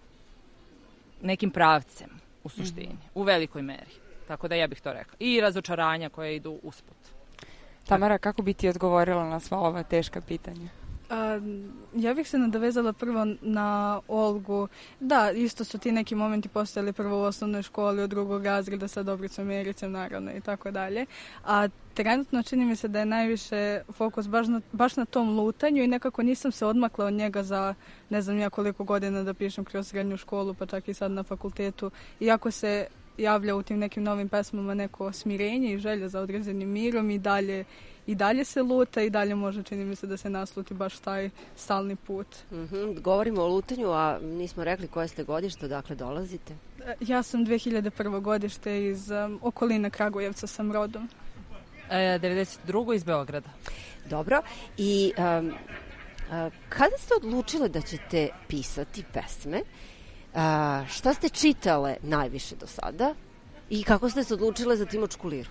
nekim pravcem u suštini, mm-hmm. u velikoj meri. Tako da ja bih to rekla. I razočaranja koje idu usput. Tamara, kako bi ti odgovorila na sva ova teška pitanja? A, ja bih se nadovezala prvo na Olgu. Da, isto su ti neki momenti postojali prvo u osnovnoj školi, od drugog razreda sa Dobricom Mericem, naravno, i tako dalje. A trenutno čini mi se da je najviše fokus baš na, baš na tom lutanju i nekako nisam se odmakla od njega za ne znam ja koliko godina da pišem kroz srednju školu, pa čak i sad na fakultetu. Iako se javlja u tim nekim novim pesmama neko smirenje i želja za određenim mirom i dalje I dalje se luta i dalje može, čini mi se, da se nasluti baš taj stalni put. Mm-hmm. Govorimo o lutanju, a nismo rekli koje ste godište, odakle dolazite? Ja sam dve hiljade prvo godište iz um, okoline Kragujevca sam rodom. E, devedeset drugo iz Beograda. Dobro. I um, a, kada ste odlučile da ćete pisati pesme, a, šta ste čitale najviše do sada i kako ste se odlučile za Timočku liru?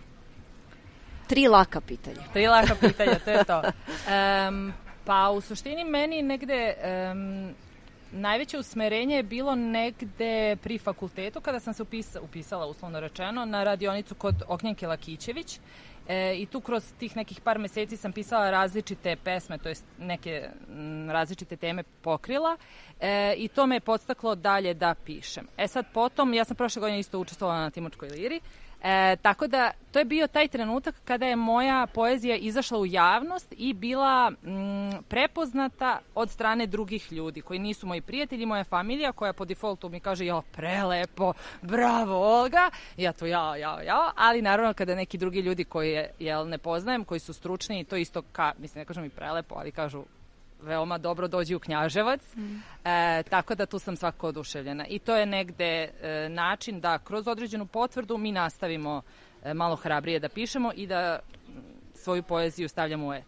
Tri laka pitanja. Tri laka pitanja, to je to. Um, pa u suštini meni negde um, najveće usmerenje je bilo negde pri fakultetu kada sam se upisa, upisala, uslovno rečeno, na radionicu kod Ognjenke Lakićević. E, I tu kroz tih nekih par meseci sam pisala različite pesme, to jest neke m, različite teme pokrila e, i to me je podstaklo dalje da pišem. E sad potom, ja sam prošle godine isto učestvovala na Timočkoj liri, E, tako da to je bio taj trenutak kada je moja poezija izašla u javnost i bila mm, prepoznata od strane drugih ljudi koji nisu moji prijatelji, moja familija koja po defaultu mi kaže jo, prelepo, bravo Olga, ja to ja, ja, ja, ali naravno kada neki drugi ljudi koji jel, ne poznajem, koji su stručni, to isto, ka, mislim ne kažu mi prelepo, ali kažu veoma dobro dođi u Knjaževac, mm. e, tako da tu sam svako oduševljena. I to je negde e, način da kroz određenu potvrdu mi nastavimo e, malo hrabrije da pišemo i da svoju poeziju stavljamo u etar.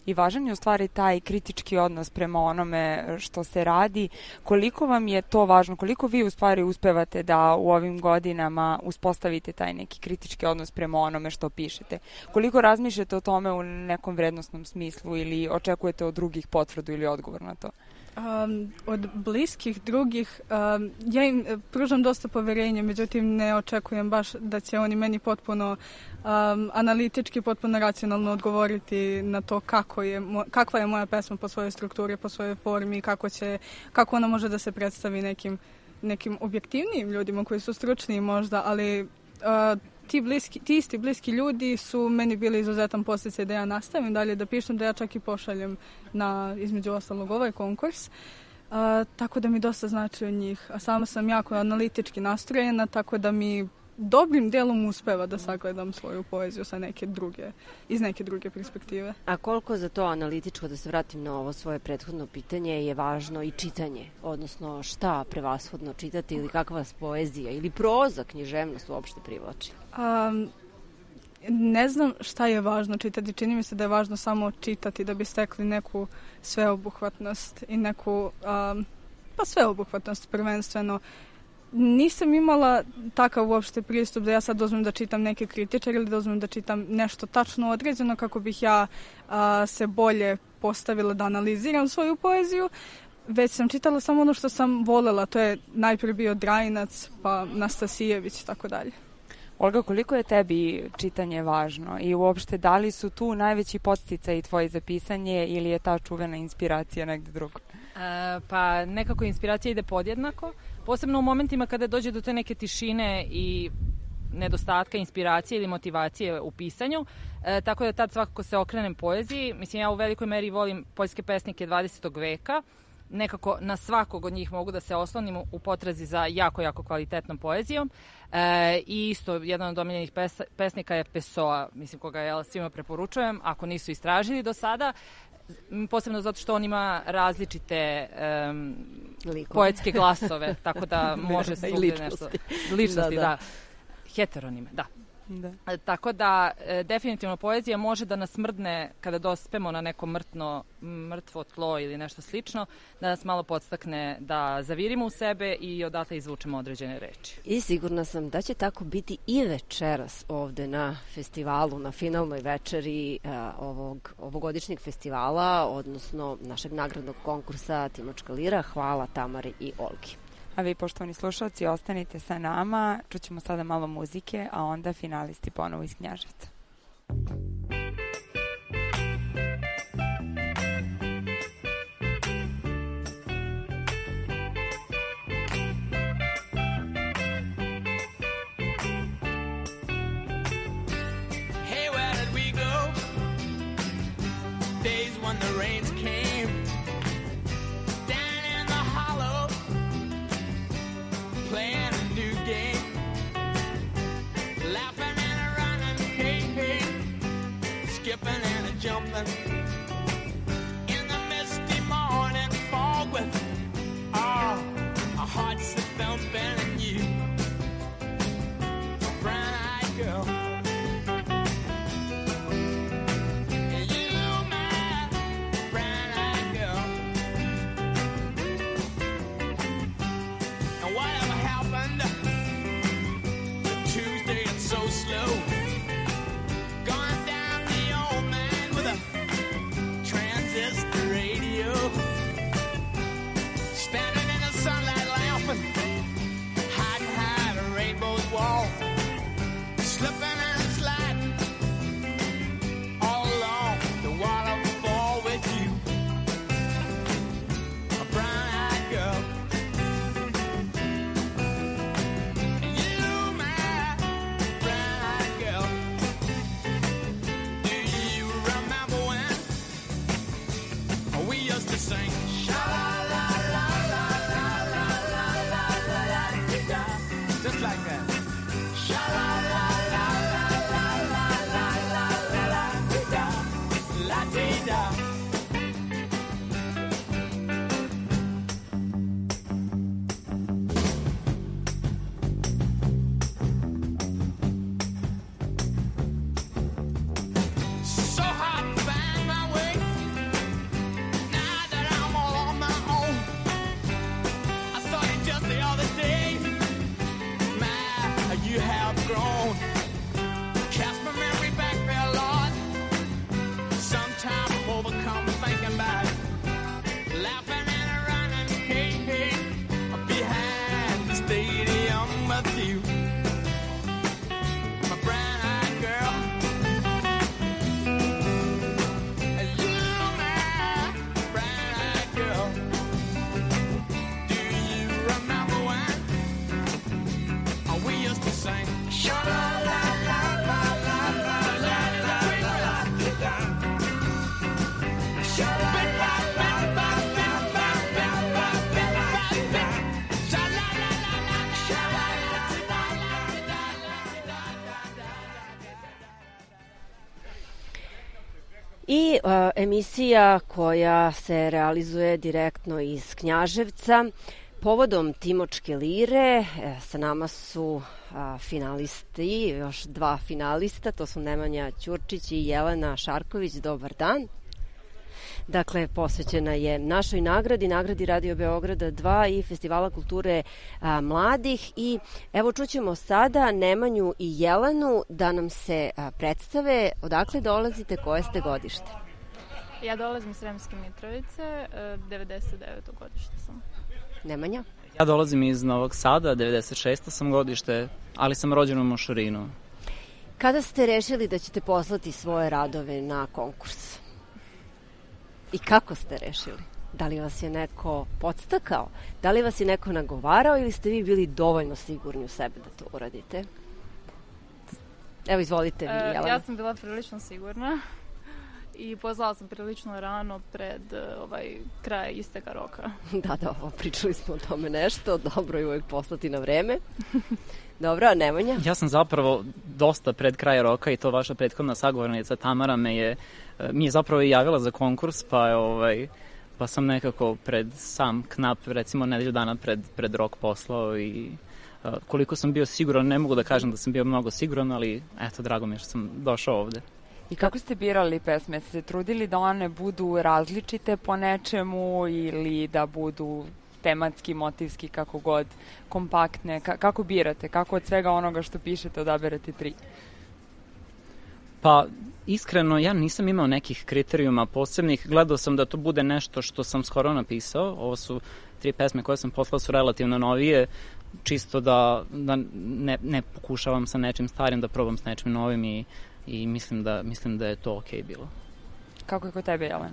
i važan je u stvari taj kritički odnos prema onome što se radi. Koliko vam je to važno? Koliko vi u stvari uspevate da u ovim godinama uspostavite taj neki kritički odnos prema onome što pišete? Koliko razmišljate o tome u nekom vrednosnom smislu ili očekujete od drugih potvrdu ili odgovor na to? Um, od bliskih drugih, um, ja im pružam dosta poverenja, međutim ne očekujem baš da će oni meni potpuno um, analitički, potpuno racionalno odgovoriti na to kako je, kakva je moja pesma po svojoj strukturi, po svojoj formi, kako, će, kako ona može da se predstavi nekim, nekim objektivnijim ljudima koji su stručniji možda, ali uh, Ti, bliski, ti isti bliski ljudi su meni bili izuzetan podsticaj da ja nastavim dalje da pišem, da ja čak i pošaljem na, između ostalog, ovaj konkurs. A, tako da mi dosta znači od njih. A sama sam jako analitički nastrojena, tako da mi dobrim delom uspeva da sagledam svoju poeziju sa neke druge, iz neke druge perspektive. A koliko za to analitičko, da se vratim na ovo svoje prethodno pitanje, je važno i čitanje? Odnosno šta prevashodno čitati ili kakva vas poezija ili proza, književnost uopšte privlači? Um, ne znam šta je važno čitati. Čini mi se da je važno samo čitati da bi stekli neku sveobuhvatnost i neku um, pa sveobuhvatnost prvenstveno. Nisam imala takav uopšte pristup da ja sad dozmem da čitam neke kritičare ili da dozmem da čitam nešto tačno određeno kako bih ja a, se bolje postavila da analiziram svoju poeziju, već sam čitala samo ono što sam volela. To je najprije bio Drajinac, pa Nastasijević i tako dalje. Olga, koliko je tebi čitanje važno i uopšte da li su tu najveći podsticaj tvoji za pisanje ili je ta čuvena inspiracija negde drugo? E, pa nekako inspiracija ide podjednako, posebno u momentima kada dođe do te neke tišine i nedostatka inspiracije ili motivacije u pisanju, e, tako da tad svakako se okrenem poeziji. Mislim, ja u velikoj meri volim poljske pesnike dvadesetog veka, nekako na svakog od njih mogu da se oslonim u potrazi za jako, jako kvalitetnom poezijom. E, I isto, jedan od omiljenih pes, pesnika je Pessoa, mislim koga ja svima preporučujem, ako nisu istražili do sada, posebno zato što on ima različite um, poetske glasove, tako da može svugdje nešto. Ličnosti, da. da. Heteronime, da. Da. E, tako da e, definitivno poezija može da nas mrdne kada dospemo na neko mrtno, mrtvo tlo ili nešto slično, da nas malo podstakne da zavirimo u sebe i odatle izvučemo određene reči. I sigurna sam da će tako biti i večeras ovde na festivalu, na finalnoj večeri a, ovog ovogodišnjeg festivala, odnosno našeg nagradnog konkursa Timočka lira. Hvala Tamari i Olgi. A vi, poštovani slušalci, ostanite sa nama. Čućemo sada malo muzike, a onda finalisti ponovo iz Knjaževca. Hey, where did we go? Days when the rains came. Playing a new game, laughing and a running, hey, hey, skipping and a jumping, in the misty morning fog with, oh, our hearts that thumping and you, a brown-eyed girl. Slow, going down the old man with a transistor radio, standing in the sunlight laughing, with you, my brown-eyed girl. You, my brown-eyed girl. Do you remember when we used to sing? I uh, emisija koja se realizuje direktno iz Knjaževca povodom Timočke lire. E, sa nama su a, finalisti, još dva finalista, to su Nemanja Ćurčić i Jelena Šarković. Dobar dan. Dakle, posvećena je našoj nagradi, nagradi Radio Beograda dva i Festivala kulture a, mladih. I evo čućemo sada Nemanju i Jelenu da nam se a, predstave odakle dolazite, koje ste godište. Ja dolazim iz Sremske Mitrovice, devedeset deveto godište sam. Nemanja? Ja dolazim iz Novog Sada, devedeset šesto sam godište, ali sam rođen u Mošorinu. Kada ste rešili da ćete poslati svoje radove na konkurs? I kako ste rešili? Da li vas je neko podstakao? Da li vas je neko nagovarao ili ste vi bili dovoljno sigurni u sebe da to uradite? Evo, izvolite vi, Jelena. Ja sam bila prilično sigurna i poslala sam prilično rano pred ovaj kraj isteka roka. Da, da, pričali smo o tome nešto. Dobro je uvek poslati na vreme. Dobro, a Nemanja? Ja sam zapravo dosta pred kraj roka i to vaša prethodna sagovornica Tamara me je, mi je zapravo i javila za konkurs, pa je ovaj, pa sam nekako pred sam knap, recimo nedelju dana pred, pred rok poslao i uh, koliko sam bio siguran, ne mogu da kažem da sam bio mnogo siguran, ali eto, drago mi je što sam došao ovde. I kako ste birali pesme? Ste se trudili da one budu različite po nečemu ili da budu tematski, motivski, kako god, kompaktne? Ka- kako birate? Kako od svega onoga što pišete odaberete tri? Pa, iskreno, ja nisam imao nekih kriterijuma posebnih. Gledao sam da to bude nešto što sam skoro napisao. Ovo su tri pesme koje sam poslao, su relativno novije, čisto da, da ne, ne pokušavam sa nečim starim, da probam s nečim novim i i mislim da, mislim da je to okej bilo. Kako je kod tebe, Jelena?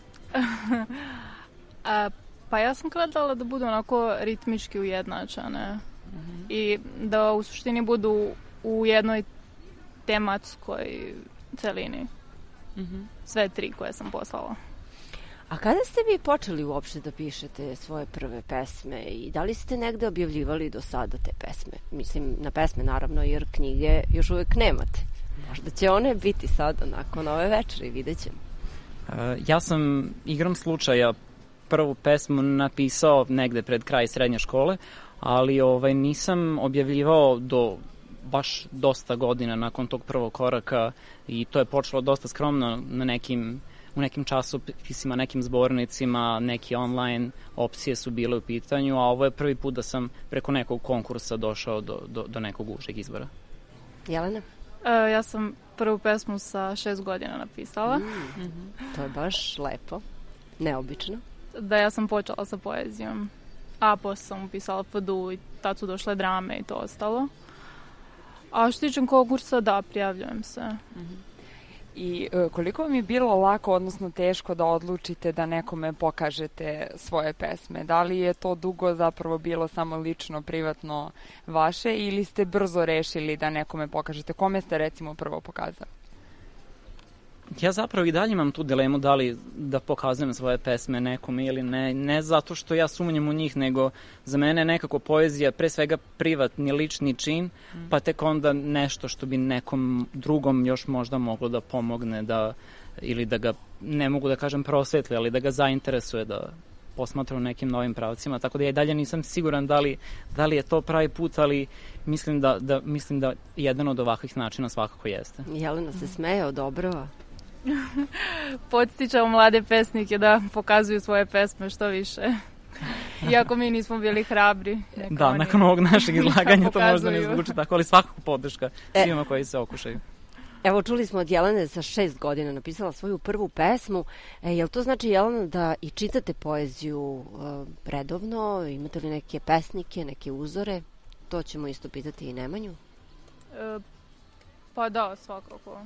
A, pa ja sam gledala da budu onako ritmički ujednačane mm-hmm. i da u suštini budu u jednoj tematskoj celini. Mm-hmm. Sve tri koje sam poslala. A kada ste vi počeli uopšte da pišete svoje prve pesme i da li ste negde objavljivali do sada te pesme? Mislim, na pesme naravno, jer knjige još uvek nemate. Možda će one biti sada nakon ove večeri, vidjet ćemo. Uh, ja sam igrom slučaja prvu pesmu napisao negde pred kraj srednje škole, ali ovaj, nisam objavljivao do baš dosta godina nakon tog prvog koraka i to je počelo dosta skromno na nekim, u nekim časopisima, nekim zbornicima, neki online opcije su bile u pitanju, a ovo je prvi put da sam preko nekog konkursa došao do, do, do nekog užeg izbora. Jelena? Uh, ja sam prvu pesmu sa šest godina napisala. Mm, mm-hmm. To je baš lepo. Neobično. Da, ja sam počela sa poezijom. A posle sam upisala P D U i tad su došle drame i to ostalo. A što tičem konkursa, da, prijavljujem se. Mm-hmm. I e, koliko vam je bilo lako, odnosno teško da odlučite da nekome pokažete svoje pesme? Da li je to dugo zapravo bilo samo lično, privatno vaše ili ste brzo rešili da nekome pokažete? Kome ste recimo prvo pokazali? Ja zapravo i dalje imam tu dilemu da li da pokazujem svoje pesme nekome ili ne. Ne zato što ja sumnjam u njih, nego za mene je nekako poezija pre svega privatni, lični čin, mm. pa tek onda nešto što bi nekom drugom još možda moglo da pomogne da, ili da ga, ne mogu da kažem prosvetli, ali da ga zainteresuje da posmatra u nekim novim pravcima. Tako da ja i dalje nisam siguran da li, da li je to pravi put, ali mislim da, da, mislim da jedan od ovakvih načina svakako jeste. Jelena se smeje, odobrava. Podstičamo mlade pesnike da pokazuju svoje pesme što više. Iako mi nismo bili hrabri. Da, oni... nakon ovog našeg izlaganja to možda ne zvuči tako, ali svakako podrška svima e, koji se okušaju. Evo, čuli smo od Jelene za šest godina napisala svoju prvu pesmu. E, jel to znači, Jelena, da i čitate poeziju uh, redovno? Imate li neke pesnike, neke uzore? To ćemo isto pitati i Nemanju. E, pa da, svakako.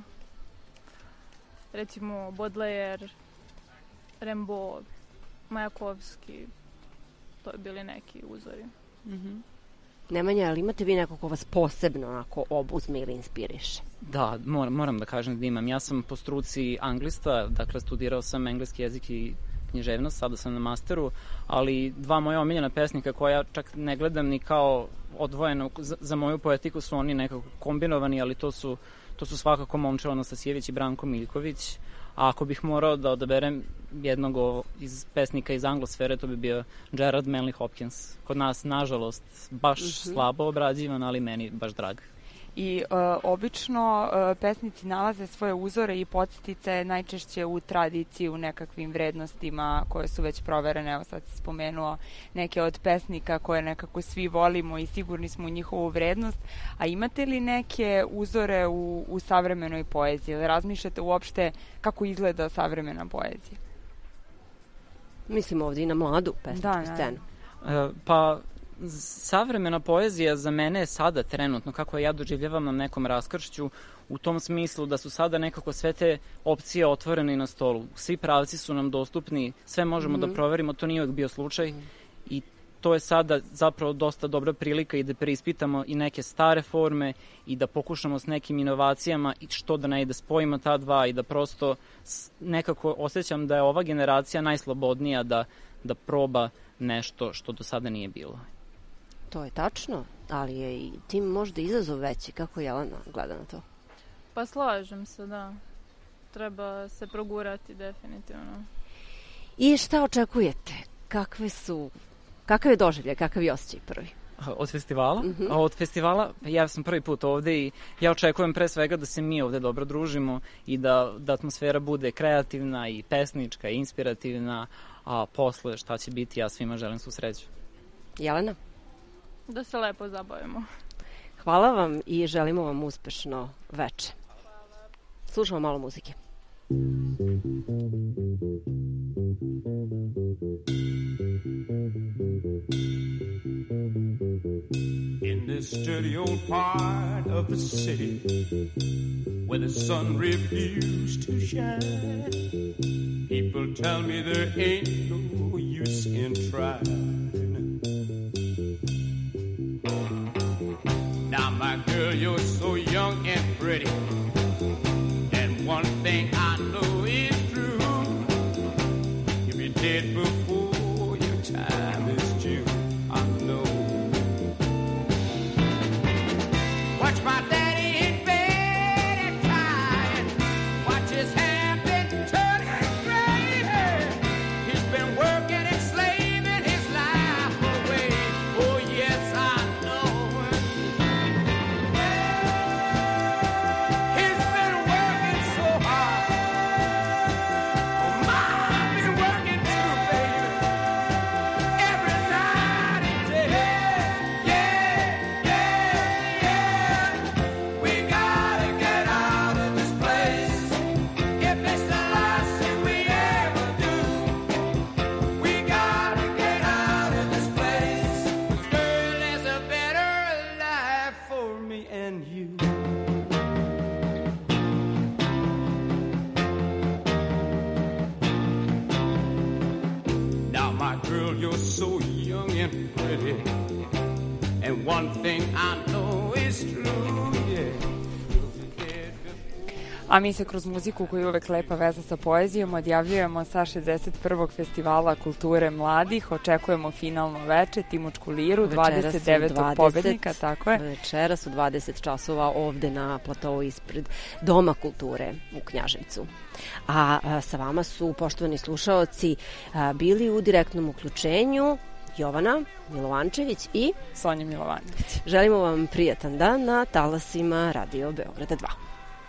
Recimo Baudelaire, Rimbaud, Majakovski, to je bili neki uzori. Mm-hmm. Nemanja, ali imate vi neko ko vas posebno onako obuzme ili inspiriše? Da, moram, moram da kažem da imam. Ja sam po struci anglista, dakle studirao sam engleski jezik i književnost, sada sam na masteru, ali dva moja omiljena pesnika koja čak ne gledam ni kao odvojeno za, za moju poetiku su oni nekako kombinovani, ali to su, to su svakako Momčilo Anastasijević i Branko Miljković. A ako bih morao da odaberem jednog iz pesnika iz anglosfere, to bi bio Gerard Manley Hopkins. Kod nas, nažalost, baš mm-hmm. slabo obrađivan, ali meni baš drag. I uh, obično uh, pesnici nalaze svoje uzore i podsjetice najčešće u tradiciji, u nekakvim vrednostima koje su već proverene. Evo sad si spomenuo neke od pesnika koje nekako svi volimo i sigurni smo u njihovu vrednost. A imate li neke uzore u, u savremenoj poeziji? Ili razmišljate uopšte kako izgleda savremena poezija? Mislim ovdje i na mladu pesničku da, scenu. Uh, pa... Savremena poezija za mene je sada trenutno, kako ja doživljavam na nekom raskršću, u tom smislu da su sada nekako sve te opcije otvorene na stolu. Svi pravci su nam dostupni, sve možemo mm-hmm. da proverimo, to nije uvijek bio slučaj mm-hmm. i to je sada zapravo dosta dobra prilika i da preispitamo i neke stare forme i da pokušamo s nekim inovacijama i što da ne ide, spojimo ta dva i da prosto nekako osjećam da je ova generacija najslobodnija da, da proba nešto što do sada nije bilo. To je tačno, ali je i tim možda izazov veći. Kako Jelena gleda na to? Pa slažem se, da. Treba se progurati definitivno. I šta očekujete? Kakve su, kakav je doživljaj, kakav je osjećaj prvi? Od festivala? Mm-hmm. Od festivala, ja sam prvi put ovde i ja očekujem pre svega da se mi ovde dobro družimo i da, da atmosfera bude kreativna i pesnička i inspirativna, a posle šta će biti, ja svima želim svu sreću. Jelena? Da se lepo zabavimo. Hvala vam i želimo vam uspešno veče. Slušamo malo muzike. In this dirty old part of the city where the sun refused to shine, people tell me there ain't no use in trying. Now, my girl, you're so young and pretty, and one thing I know is true. You'll be dead before your time is due, I know. Watch my daddy in bed and crying, watch his hand been turning gray. He's been working and slaving his life away. Oh, yes, I know. He's been working so hard. Oh, Mom been working too, baby. Every night and day. Yeah, yeah, yeah. We gotta get out of this place. If it's the last thing we ever do, we gotta get out of this place. 'Cause girl, there's a better life for me and you. Now, my girl, you're so young and pretty, and one thing I know is true, yeah. A mi se kroz muziku, koja je uvek lepa veza sa poezijom, odjavljujemo sa šezdeset prvog festivala kulture mladih. Očekujemo finalno veče, Timočku liru, dvadeset devetog pobednika, tako je. Večeras u dvadeset časova ovde na platovu ispred Doma kulture u Knjaževcu. A, a sa vama su, poštovani slušaoci, a, bili u direktnom uključenju Jovana Milovančević i Sonja Milovanović. Želimo vam prijatan dan na talasima Radio Beograda dva.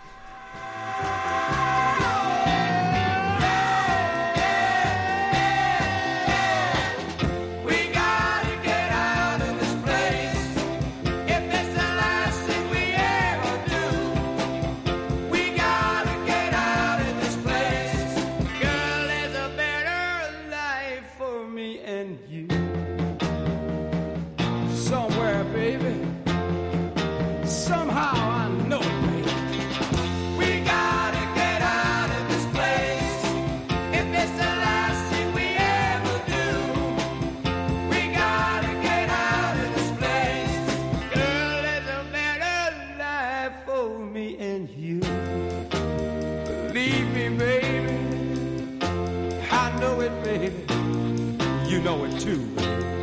We gotta get out of this place. If it's the last thing we ever do, we gotta get out of this place. Girl, there's a better life for me and you. Somewhere, baby. I know it, baby. You know it too, baby.